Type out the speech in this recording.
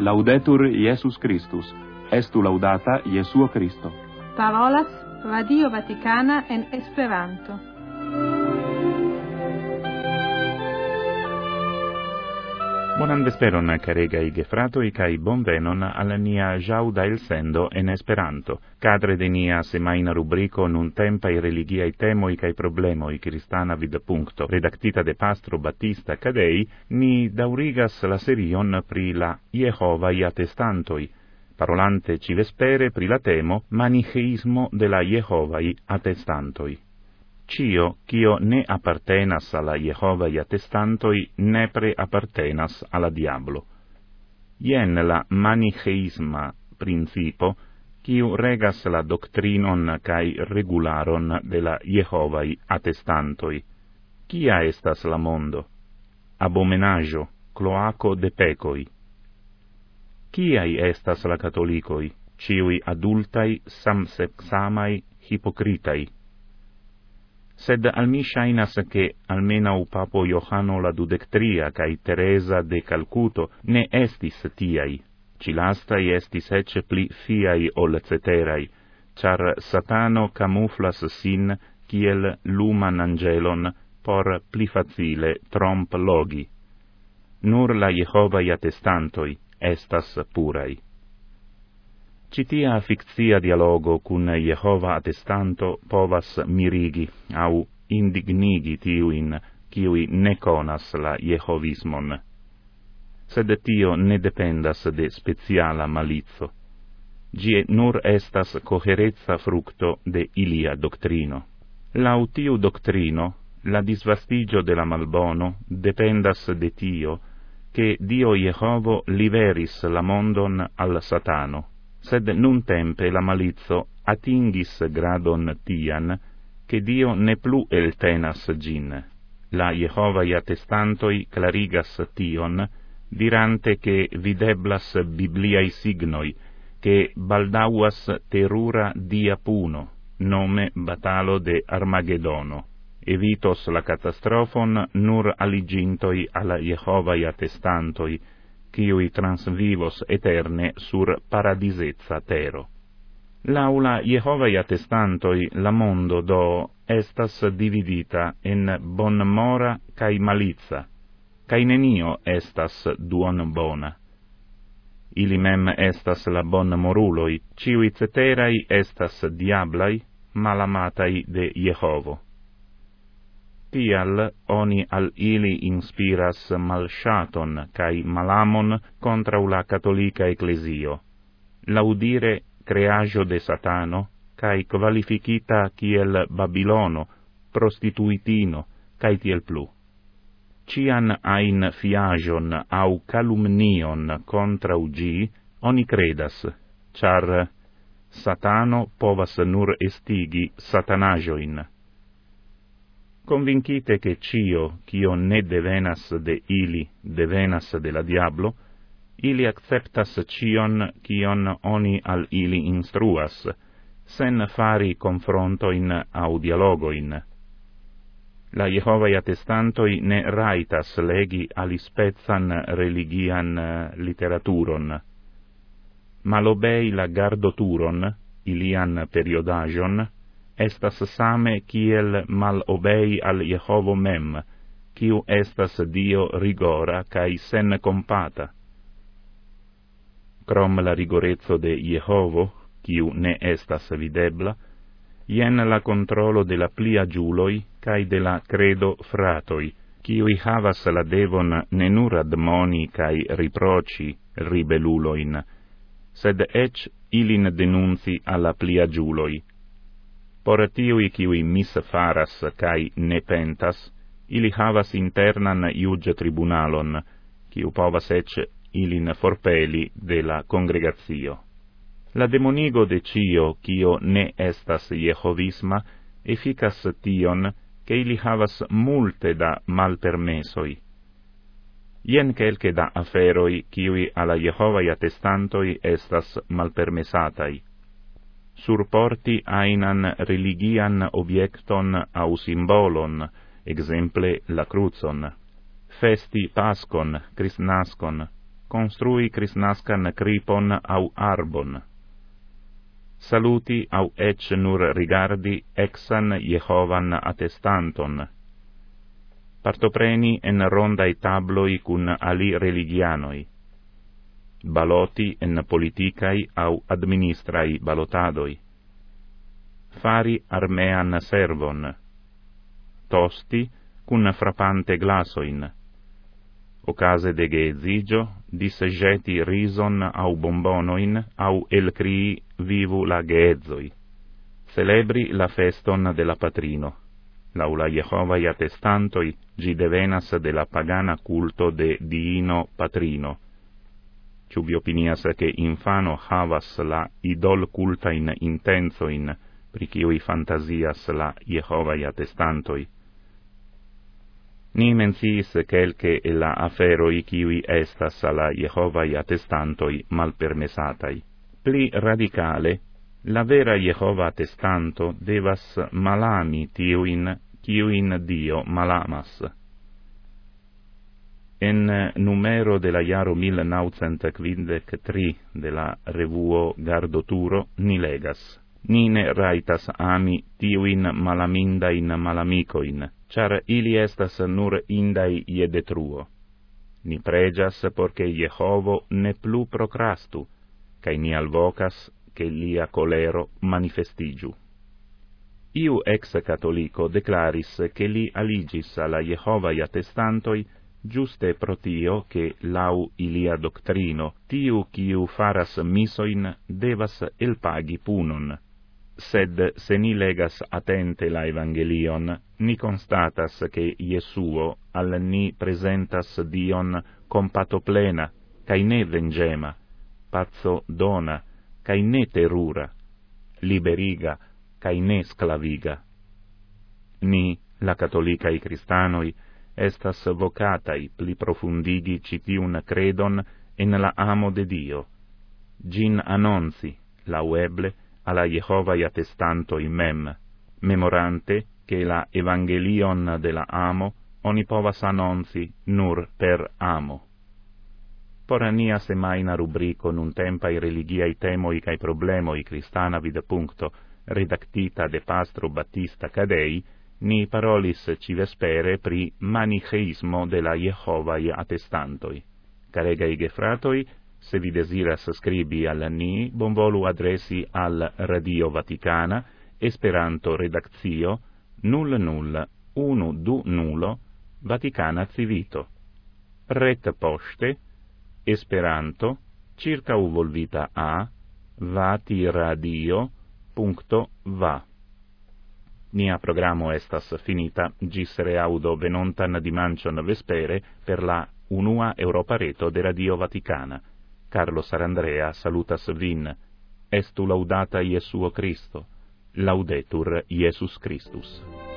Laudetur Jesus Christus. Estu laudata Jesuo Christo. Parolas Radio Vaticana en Esperanto. Bonan vesperon, caregaj gefratoj, kaj bonvenon al nia ĵaŭda elsendo en Esperanto. Kadre de nia semajna rubriko nuntempaj religiaj temoj kaj problemoj kristana vidpunkto, redaktita de pastro Battista Cadei, ni daŭrigas la serion pri la Jehovaj atestantoj, parolante civespere pri la temo manicheismo de la Jehovaj atestantoj. Cio, cio ne appartenas alla Jehovaj attestantoi, nepre appartenas alla diablo. Ien la manicheisma principo, quiu regas la doctrinon cae regularon de la Jehovaj attestantoi. Quia estas la mondo? Abomenaggio, cloaco de pecoi. Quiai estas la catholicoi? Ciui adultai, samsexamai, hipocritai. Sed al mi shainas che almenau papo Johano la dudectria cae Teresa de Calcuto ne estis tiai, cilastai estis ecce pli fiai ol ceterai, char Satano camuflas sin kiel luman angelon por pli facile tromp logi. Nur la Jehovaj attestantoi estas purai. Citia fictia dialogo cun Jehova attestanto povas mirigi au indignigi tiuin quiui ne conas la Jehovismon. Sed tio ne dependas de speciala malizzo. Gie nur estas coherezza fructo de ilia doctrino. Lau tiu doctrino, la disvastigio de la malbono dependas de tio che Dio Jehovo liveris la mondon al Satano, sed nun tempe la malizzo atingis gradon tian, che Dio ne plu eltenas gin. La Jehovaj attestantoi clarigas tion, dirante che videblas bibliai signoi, che baldauas terura dia puno, nome batalo de Armagedono. Evitos la catastrofon nur aligintoi alla Jehovaj attestantoi, quiui transvivos eterne sur paradisezza tero. Laula Jehovaj attestantoi la mondo do estas dividita en bon mora cae malizza, cae nenio estas duon bona. Ili mem estas la bon moruloi, ciui ceterai estas diablai, malamatai de Jehovo. Tial oni al ili inspiras malshaton cae malamon contra la catholica ecclesio, laudire creaggio de Satano, cae qualificita kiel Babilono, prostituitino, cae tiel plu. Cian ain fiagion au calumnion contra ugi, oni credas, char Satano povas nur estigi satanagioin. Convincite che cio, cio ne devenas de ili, devenas de la diablo, ili acceptas cion, cion oni al ili instruas, sen fari confrontoin au dialogoin. La Jehovaj attestantoi ne raitas legi alispezan religian literaturon, malobei la gardoturon, ilian periodagion, estas same kiel malobei al Jehovo mem, quiu estas Dio rigora cae sen compata. Crom la rigorezzo de Jehovo, quiu ne estas videbla, jen la controlo de la plia giuloi cae de la credo fratoi, quiui havas la devon ne nur admoni cae riproci ribeluloin, sed ec ilin denunci alla plia giuloi. Por tiui quiui misfaras cae ne pentas, ili havas internan iuge tribunalon, quiu povas ec ilin forpeli de la congregatio. La demonigo de cio, cio ne estas Jehovisma, efficas tion, che ili havas multe da malpermesoi. Ien kelke da aferoi, quiui alla Jehovaj attestantoi estas malpermesatai. Surporti ainan religian obiecton au symbolon, exemple la crucon, festi Pascon, Cristnascon, construi Christnascan cripon au arbon. Saluti au ec nur rigardi exan Jehovan attestanton. Partopreni en rondai tabloi cun ali religianoi. Baloti en politicai au administrai balotadoi. Fari armean servon. Tosti cun frappante glasoin. Ocase de geezigio, dissegeti rison au bombonoin, au elcrii vivu la geezoi. Celebri la feston de la patrino. Laula Jehovai attestantoi, gi devenas de la pagana culto de diino patrino. Ciubi opinias che infano havas la idol cultain intensoin, priciui fantasias la Jehovai attestantoi. Ni menciis quelque e la aferoi kiui estas alla Jehovai attestantoi malpermesatai. Pli radicale, la vera Jehova attestanto devas malami tiuin kiuin Dio malamas. En numero de la jaro 1953 de la revuo Gardoturo ni legas. Nine raitas ami tiuin malamindain malamicoin, char ili estas nur indai je detruo. Ni pregias porque Jehovo ne plu procrastu, cae ni alvocas che lia colero manifestigiu. Iu ex-catolico declaris che li aligis alla Jehovai attestantoi giuste protio che lau ilia doctrino, tiu quiu faras misoin devas elpagi punon. Sed se ni legas attente la Evangelion, ni constatas che Iesuo al ni presentas Dion compato plena, cae ne vengema, pazzo dona, cae ne terura, liberiga, cae ne sclaviga. Ni, la catholicai Christanoi, estas vocatai pli profundigi citiun credon en la amo de Dio. Gin annonzi, laueble, alla Jehovai attestantoi mem, memorante che la Evangelion de la amo oni povas annonzi nur per amo. Por nia semaina rubrico nun tempai religiai temoi cae problemoi Christana vidpuncto, redactita de Pastro Battista Cadei, ni parolis civespere pri manicheismo de la Jehovai attestantoi. Caregai gefratoi, se vi desiras scribi al ni, bonvolu adresi al Radio Vaticana, Esperanto redactio, 00-120, Vaticana Civito. Ret poste, Esperanto, circa volvita a, vatiradio.va. Nia programo estas finita, gis reaudo venontan dimancion vespere per la unua Europa reto de Radio Vaticana. Carlo Sarandrea salutas vin. Estu laudata Iesuo Christo. Laudetur Iesus Christus.